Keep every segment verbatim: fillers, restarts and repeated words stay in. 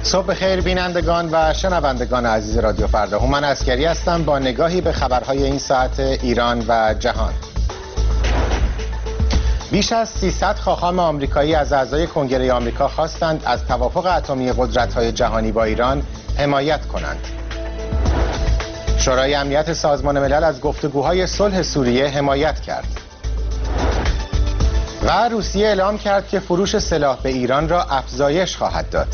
صبح خیر بینندگان و شنوندگان عزیز رادیو فردا. هومن عسکری هستم با نگاهی به خبرهای این ساعت ایران و جهان. بیش از سیصد خاخام آمریکایی از اعضای کنگره آمریکا خواستند از توافق اتمی قدرت‌های جهانی با ایران حمایت کنند. شورای امنیت سازمان ملل از گفتگوهای صلح سوریه حمایت کرد. و روسیه اعلام کرد که فروش سلاح به ایران را افزایش خواهد داد.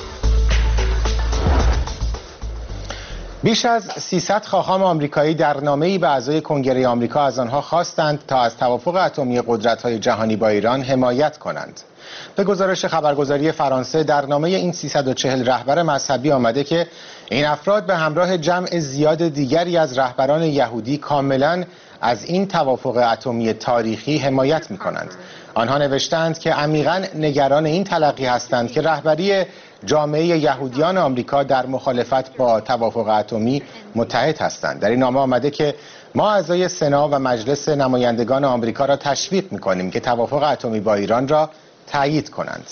بیش از سیصد خاخام آمریکایی در نامه‌ای به اعضای کنگره آمریکا از آنها خواستند تا از توافق اتمی قدرت‌های جهانی با ایران حمایت کنند. به گزارش خبرگزاری فرانسه در نامه این سیصد و چهل رهبر مذهبی آمده که این افراد به همراه جمع زیاد دیگری از رهبران یهودی کاملاً از این توافق اتمی تاریخی حمایت می‌کنند. آنها نوشتند که عمیقاً نگران این تلقی هستند که رهبری جامعه یهودیان آمریکا در مخالفت با توافق اتمی متحد هستند. در این نامه آمده که ما اعضای سنا و مجلس نمایندگان آمریکا را تشویق می‌کنیم که توافق اتمی با ایران را تایید کنند.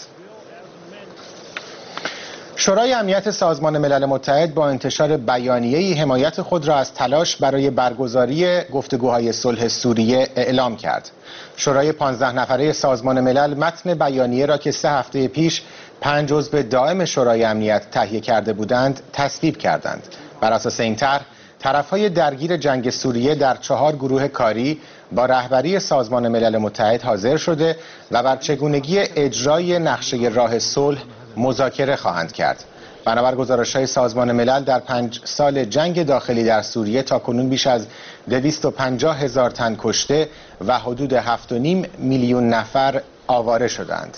شورای امنیت سازمان ملل متحد با انتشار بیانیه‌ای حمایت خود را از تلاش برای برگزاری گفتگوهای صلح سوریه اعلام کرد. شورای پانزده نفره سازمان ملل متن بیانیه را که سه هفته پیش پنج عضو دائم شورای امنیت تهیه کرده بودند تصویب کردند. بر اساس این طرح طرف‌های درگیر جنگ سوریه در چهار گروه کاری با رهبری سازمان ملل متحد حاضر شده و بر چگونگی اجرای نقشه راه صلح مذاکره خواهند کرد. بنابر گزارش‌های سازمان ملل در پنج سال جنگ داخلی در سوریه تاکنون بیش از دویست و پنجاه هزار تن کشته و حدود هفت و نیم میلیون نفر آواره شدند.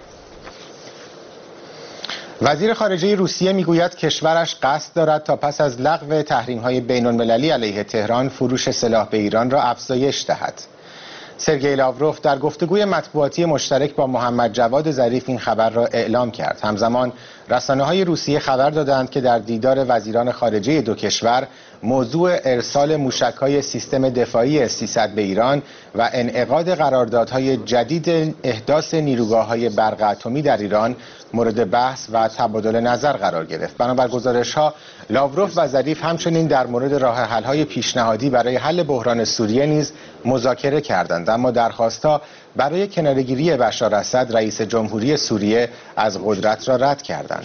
وزیر خارجه روسیه میگوید کشورش قصد دارد تا پس از لغو تحریم‌های بین‌المللی علیه تهران فروش سلاح به ایران را افزایش دهد. سرگئی لاوروف در گفتگوی مطبوعاتی مشترک با محمد جواد ظریف این خبر را اعلام کرد. همزمان رسانه‌های روسیه خبر دادند که در دیدار وزیران خارجه دو کشور موضوع ارسال موشک‌های سیستم دفاعی اس سیصد به ایران و انعقاد قراردادهای جدید احداث نیروگاه‌های برق اتمی در ایران مورد بحث و تبادل نظر قرار گرفت. بنابر گزارش‌ها لاوروف و ظریف همچنین در مورد راه حل‌های پیشنهادی برای حل بحران سوریه نیز مذاکره کردند، اما درخواست‌ها برای کناره‌گیری بشار اسد رئیس جمهوری سوریه از قدرت را رد کردند.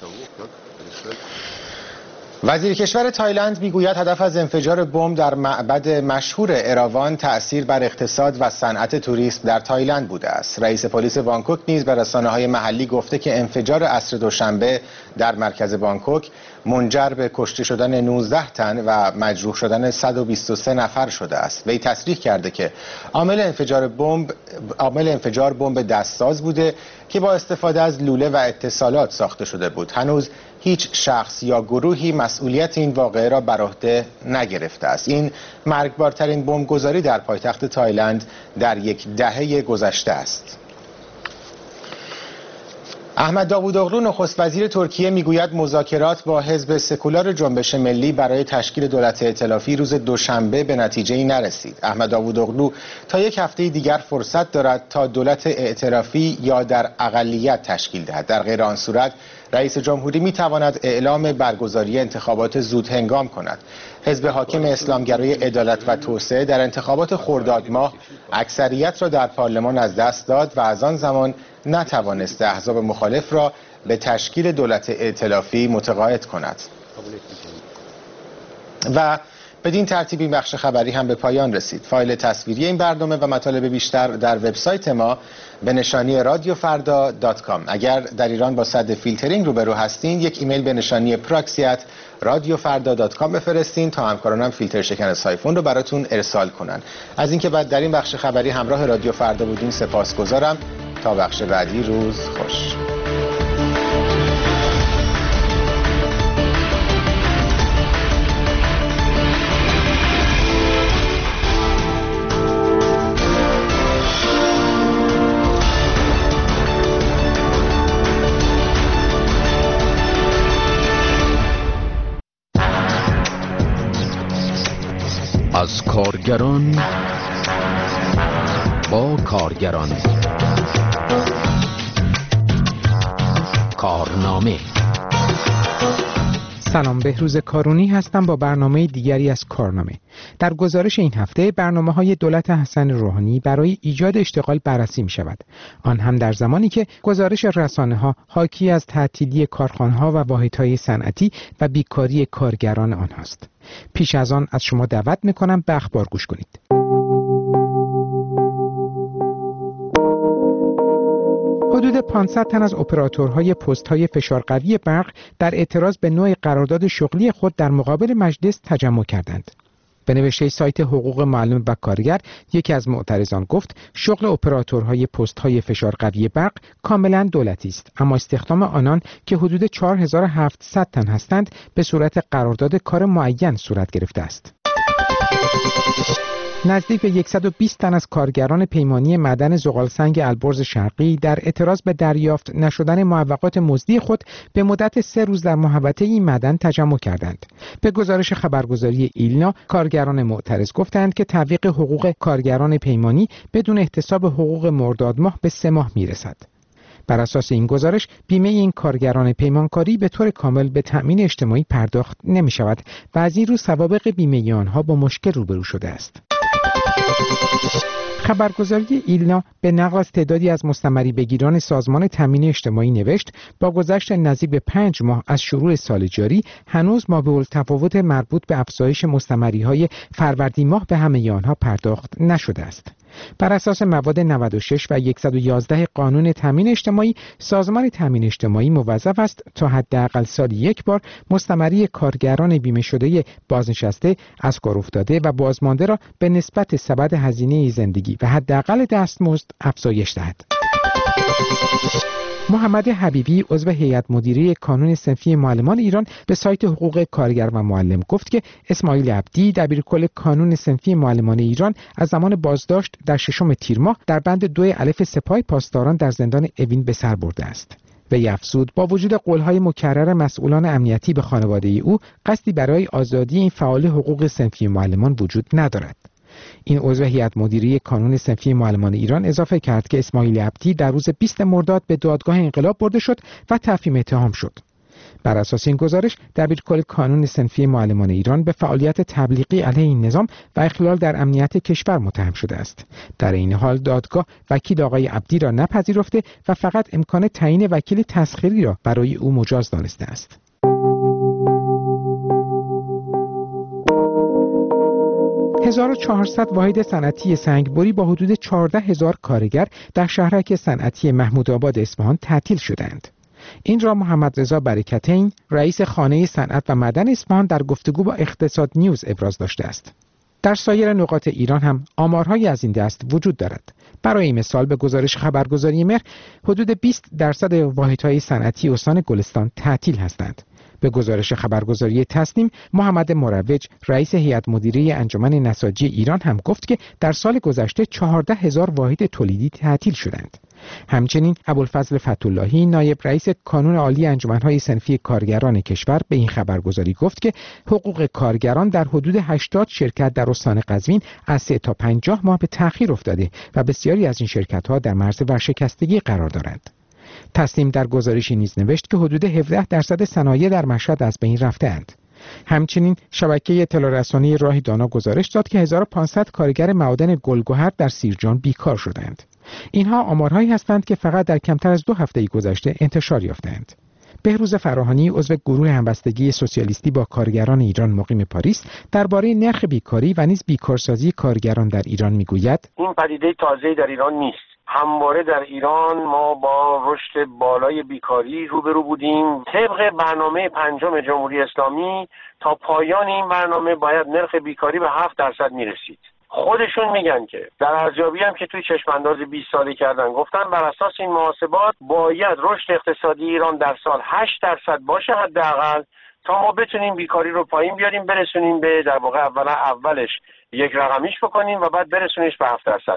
وزیر کشور تایلند میگوید هدف از انفجار بمب در معبد مشهور اراوان تأثیر بر اقتصاد و صنعت توریسم در تایلند بوده است. رئیس پلیس بانکوک نیز به رسانه‌های محلی گفته که انفجار عصر دوشنبه در مرکز بانکوک منجر به کشته شدن نوزده تن و مجروح شدن صد و بیست و سه نفر شده است. وی تصریح کرده که عامل انفجار بمب عامل انفجار بمب دستساز بوده که با استفاده از لوله و اتصالات ساخته شده بود. هنوز هیچ شخص یا گروهی مسئولیت این واقعه را بر عهده نگرفته است. این مرگبارترین بمبگذاری در پایتخت تایلند در یک دهه گذشته است. احمد داوودوغلو نخست وزیر ترکیه میگوید مذاکرات با حزب سکولار جنبش ملی برای تشکیل دولت ائتلافی روز دوشنبه به نتیجه‌ای نرسید. احمد داوودوغلو تا یک هفته دیگر فرصت دارد تا دولت ائتلافی یا در اقلیت تشکیل دهد. در غیر آن صورت رئیس جمهوری میتواند اعلام برگزاری انتخابات زود هنگام کند. حزب حاکم اسلامگرای عدالت و توسعه در انتخابات خرداد ماه اکثریت را در پارلمان از دست داد و از آن زمان نتوانست احزاب مخالف را به تشکیل دولت ائتلافی متقاعد کند. و بدین ترتیب این بخش خبری هم به پایان رسید. فایل تصویری این برنامه و مطالب بیشتر در وبسایت ما به نشانی رادیو فردا دات کام. اگر در ایران با صد فیلترینگ روبرو هستین یک ایمیل به نشانی پراکسیت رادیو فردا دات کام بفرستین تا همکارانم فیلتر شکن سایفون رو براتون ارسال کنن. از اینکه بعد در این بخش خبری همراه رادیو فردا بودین سپاسگزارم. تا بخش بعدی روز خوش. از کارگران با کارگران کارنامه سلام، بهروز کارونی هستم با برنامه دیگری از کارنامه. در گزارش این هفته برنامه‌های دولت حسن روحانی برای ایجاد اشتغال بررسی می‌شود. آن هم در زمانی که گزارش رسانه‌ها حاکی از تعطیلی کارخانه‌ها و واحدهای صنعتی و بیکاری کارگران آنهاست. پیش از آن از شما دعوت می‌کنم به اخبار گوش کنید. حدود پانصد تن از اپراتورهای پست‌های فشارقوی برق در اعتراض به نوع قرارداد شغلی خود در مقابل مجلس تجمع کردند. به نوشته سایت حقوق معلم و کارگر، یکی از معترضان گفت شغل اپراتورهای پست‌های فشارقوی برق کاملا دولتی است، اما استخدام آنان که حدود چهار هزار و هفتصد تن هستند به صورت قرارداد کار معین صورت گرفته است. نزدیک به صد و بیست تن از کارگران پیمانی معدن زغالسنگ البرز شرقی در اعتراض به دریافت نشدن معوقات مزدی خود به مدت سه روز در محوطه این معدن تجمع کردند. به گزارش خبرگزاری ایلنا، کارگران معترض گفتند که تعویق حقوق کارگران پیمانی بدون احتساب حقوق مرداد ماه به سه ماه میرسد. بر اساس این گزارش، بیمه این کارگران پیمانکاری به طور کامل به تأمین اجتماعی پرداخت نمی شود و از این رو سوابق بیمه آنها با مشکل روبرو شده است. خبرگزاری ایلنا به نقل از تعدادی از مستمری بگیران سازمان تامین اجتماعی نوشت با گذشت نزدیک به پنج ماه از شروع سال جاری هنوز مابع‌التفاوت مربوط به افزایش مستمری‌های فروردین ماه به همه آنها پرداخت نشده است. بر اساس مواد نود و شش و صد و یازده قانون تامین اجتماعی، سازمان تامین اجتماعی موظف است تا حداقل سالی یک بار مستمری کارگران بیمه شده بازنشسته، از کار افتاده و بازمانده را به نسبت سبد هزینه زندگی و حداقل دستمزد افزایش دهد. محمد حبیبی، عضو هیئت مدیره کانون صنفی معلمان ایران، به سایت حقوق کارگر و معلم گفت که اسماعیل عبدی، دبیرکل کانون صنفی معلمان ایران، از زمان بازداشت در ششم تیر ماه در بند دو الف سپاه پاسداران در زندان اوین به سر برده است. وی افزود با وجود قول‌های مکرر مسئولان امنیتی به خانواده او، قصدی برای آزادی این فعال حقوق صنفی معلمان وجود ندارد. این عضو هیئت مدیره کانون صنفی معلمان ایران اضافه کرد که اسماعیل عبدی در روز بیست مرداد به دادگاه انقلاب برده شد و تفهیم اتهام شد. بر اساس این گزارش، دبیرکل کانون صنفی معلمان ایران به فعالیت تبلیغی علیه این نظام و اخلال در امنیت کشور متهم شده است. در این حال دادگاه وکیل آقای عبدی را نپذیرفته و فقط امکان تعیین وکیل تسخیری را برای او مجاز دانسته است. هزار و چهارصد واحد صنعتی سنگبری با حدود چهارده هزار کارگر در شهرک صنعتی محمودآباد اصفهان تعطیل شدند. این را محمد رضا برکتین، رئیس خانه صنعت و معدن اصفهان، در گفتگو با اقتصاد نیوز ابراز داشته است. در سایر نقاط ایران هم آمارهایی از این دست وجود دارد. برای مثال به گزارش خبرگزاری مهر، حدود بیست درصد واحدهای صنعتی استان گلستان تعطیل هستند. به گزارش خبرگزاری تصنیم، محمد مروج، رئیس هیئت مدیره انجمن نساجی ایران، هم گفت که در سال گذشته چهارده هزار واحد تولیدی تعطیل شدند. همچنین ابوالفضل فتح‌اللهی، نایب رئیس کانون عالی انجمن‌های صنفی کارگران کشور، به این خبرگزاری گفت که حقوق کارگران در حدود هشتاد شرکت در استان قزوین از سه تا پنجاه ماه به تأخیر افتاده و بسیاری از این شرکت‌ها در معرض ورشکستگی قرار دارند. تصنیم در گزارشی نیز نوشت که حدود هفده درصد صنایع در مشهد از بین رفته‌اند. همچنین شبکه اطلاع رسانی راه دانا گزارش داد که هزار و پانصد کارگر معادن گلگهر در سیرجان بیکار شدند. اینها آمارهایی هستند که فقط در کمتر از دو هفته گذشته انتشار یافتند. بهروز فراهانی، عضو گروه همبستگی سوسیالیستی با کارگران ایران مقیم پاریس، درباره نرخ بیکاری و نیز بیکارسازی کارگران در ایران میگوید: این پدیده تازه‌ای در ایران نیست. همواره در ایران ما با رشد بالای بیکاری روبرو بودیم. طبق برنامه پنجم جمهوری اسلامی تا پایان این برنامه باید نرخ بیکاری به هفت درصد میرسید. خودشون میگن که در ارزیابی هم که توی چشمانداز بیست ساله کردن، گفتن بر اساس این محاسبات باید رشد اقتصادی ایران در سال هشت درصد باشه حداقل تا ما بتونیم بیکاری رو پایین بیاریم، برسونیم به در واقع اولا اولش یک رقمیش بکنیم و بعد برسونیش به هفت درصد.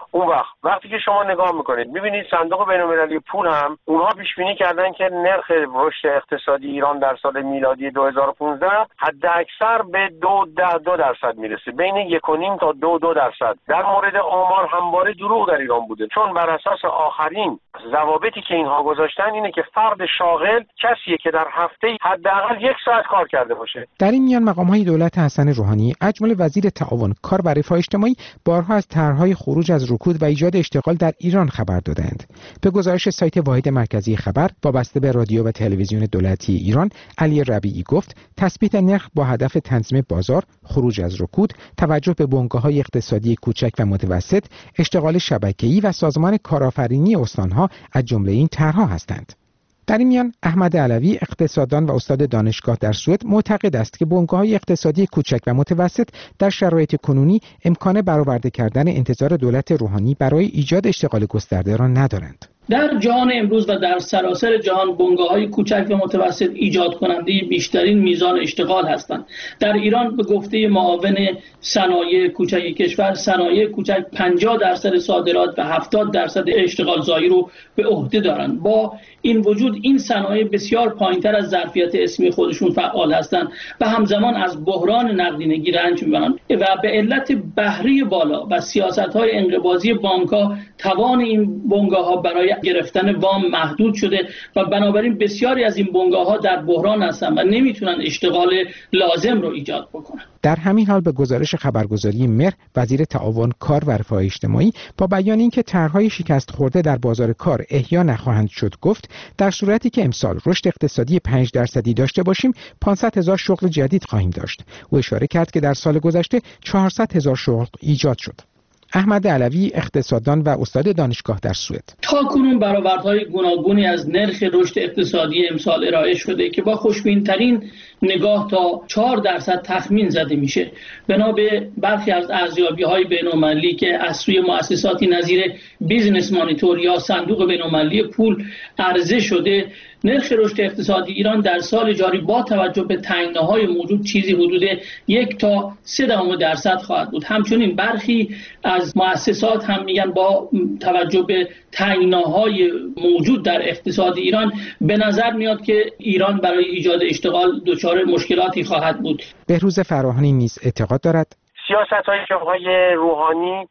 اون وقت وقتی که شما نگاه میکنید میبینید صندوق بین‌المللی پول هم اونها پیش بینی کردن که نرخ رشد اقتصادی ایران در سال میلادی دو هزار و پانزده حد اکثر به دو ده دو درصد میرسه، بین یک و نیم تا دو دو درصد. در مورد آمار همواره دروغ در ایران بوده، چون بر اساس آخرین ضوابطی که اینها گذاشتن اینه که فرد شاغل کسیه که در هفته حداقل یک ساعت کار کرده باشه. در این میان مقام‌های دولت حسن روحانی از جمله وزیر تعاون، کار و رفاه اجتماعی بارها از طرح‌های خروج از رکود و ایجاد اشتغال در ایران خبر دادند. به گزارش سایت واحد مرکزی خبر وابسته به رادیو و تلویزیون دولتی ایران، علی ربیعی گفت تثبیت نرخ با هدف تنظیم بازار، خروج از رکود، توجه به بنگاه‌های اقتصادی کوچک و متوسط، اشتغال شبکه‌ای و سازمان کارآفرینی استان‌ها از جمله این طرح‌ها هستند. در این میان احمد علوی، اقتصاددان و استاد دانشگاه در سوئد، معتقد است که بنگاه‌های اقتصادی کوچک و متوسط در شرایط کنونی امکان برآورده کردن انتظار دولت روحانی برای ایجاد اشتغال گسترده را ندارند. در جهان امروز و در سراسر جهان بنگاه‌های کوچک و متوسط ایجاد کننده بیشترین میزان اشتغال هستند. در ایران به گفته معاون صنایع کوچک کشور، صنایع کوچک پنجاه درصد صادرات و هفتاد درصد اشتغال زایی رو به عهده دارند. با این وجود این صنایع بسیار پایین‌تر از ظرفیت اسمی خودشون فعال هستند و همزمان از بحران نقدینگی رنج می‌برند و به علت بهره بالا و سیاست‌های انقباضی بانک‌ها توان این بنگاه‌ها برای گرفتن وام محدود شده و بنابراین بسیاری از این بنگاه‌ها در بحران هستند و نمیتونن اشتغال لازم رو ایجاد بکنن. در همین حال به گزارش خبرگزاری مهر، وزیر تعاون، کار و رفاه اجتماعی با بیان اینکه طرح‌های شکست خورده در بازار کار احیا نخواهند شد گفت در صورتی که امسال رشد اقتصادی پنج درصدی داشته باشیم پانصد هزار شغل جدید خواهیم داشت. او اشاره کرد که در سال گذشته چهارصد هزار شغل ایجاد شد. احمد علوی، اقتصاددان و استاد دانشگاه در سوئد: تاکنون برآوردهای گوناگونی از نرخ رشد اقتصادی امسال ارائه شده که با خوشبین‌ترین نگاه تا چهار درصد تخمین زده میشه. بنا به برخی از ارزیابی‌های بین‌المللی که از سوی مؤسساتی نظیر بیزنس مانیتور یا صندوق بین‌المللی پول عرضه شده، نرخ رشد اقتصادی ایران در سال جاری با توجه به تنگناهای موجود چیزی حدود یک تا سه دهم درصد خواهد بود. همچنین برخی از مؤسسات هم میگن با توجه به تنگناهای موجود در اقتصاد ایران به نظر میاد که ایران برای ایجاد اشتغال دچار مشکلاتی خواهد بود. بهروز فراهانی نیز اعتقاد دارد سیاست‌هایی که آقای روحانی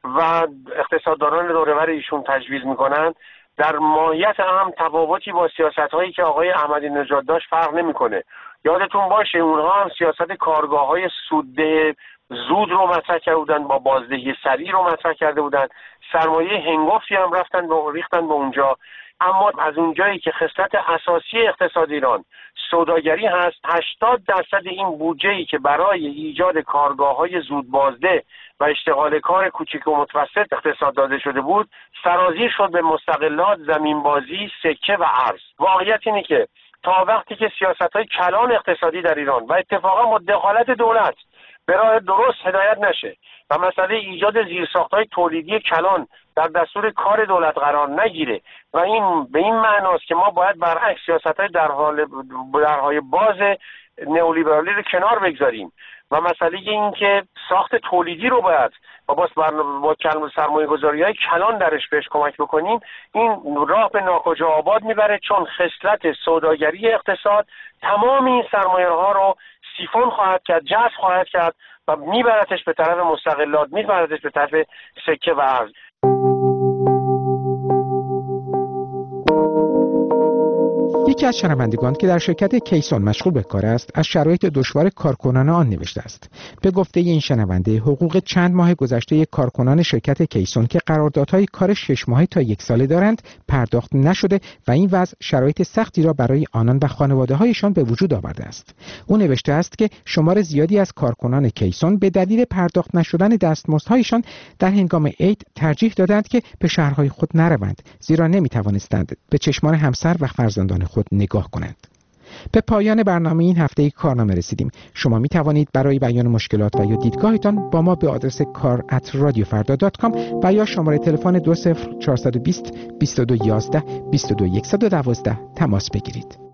و اقتصاددانان دوره‌ور ایشون تجویز میکنن در ماهیت هم تفاوتی با سیاست‌هایی که آقای احمدی نژاد داشت فرق نمی‌کنه. یادتون باشه اونها هم سیاست کارگاه‌های سودده زود رو مطرح کرده بودن، با بازدهی سریع رو مطرح کرده بودن، سرمایه هنگفتی هم رفتن به ریختن به اونجا. اما از اونجایی که خصلت اساسی اقتصاد ایران سوداگری هست، هشتاد درصد این بودجه‌ای که برای ایجاد کارگاه‌های زود بازده و اشتغال کار کوچک و متوسط اقتصاد داده شده بود سرازیر شد به مستغلات، زمینبازی، سکه و ارز. واقعیت اینه که تا وقتی که سیاست‌های کلان اقتصادی در ایران و اتفاقا با دخالت دولت به راه درست هدایت نشه و مسئله ایجاد زیرساخت‌های تولیدی کلان در دستور کار دولت قرار نگیره و این به این معناست که ما باید برعکس سیاست‌های در حال درهای باز نئولیبرالی رو کنار بگذاریم و مسئله این که ساخت تولیدی رو باید و باز با سرمایه گذاری های کلان درش بهش کمک بکنیم، این راه به ناکجا آباد میبره، چون خصلت سوداگری اقتصاد تمام این سرمایه ها رو سیفون خواهد کرد، جذب خواهد کرد و میبرتش به طرف مستغلات، میبرتش به طرف سکه و ارز. یکی از شنوندگان که در شرکت کیسون مشغول به کار است از شرایط دشوار کارکنان آن نوشته است. به گفته این شنونده حقوق چند ماه گذشته کارکنان شرکت کیسون که قراردادهای کار شش ماهه تا یک ساله دارند پرداخت نشده و این وضع شرایط سختی را برای آنان و خانواده‌هایشان به وجود آورده است. او نوشته است که شمار زیادی از کارکنان کیسون به دلیل پرداخت نشدن دستمزدهایشان در هنگام عید ترجیح دادند که به شهرهای خود نروند، زیرا نمی‌توانستند به چشمان همسر و فرزندان خود نگاه کنند. به پایان برنامه این هفته کارنامه رسیدیم. شما می توانید برای بیان مشکلات و یا دیدگاهتان با ما به آدرس کار ات رادیو فردا دات کام و یا شماره تلفن دو صفر چهار دو صفر بیست بیست و دو یازده بیست و دو صفر یک یک دو تماس بگیرید.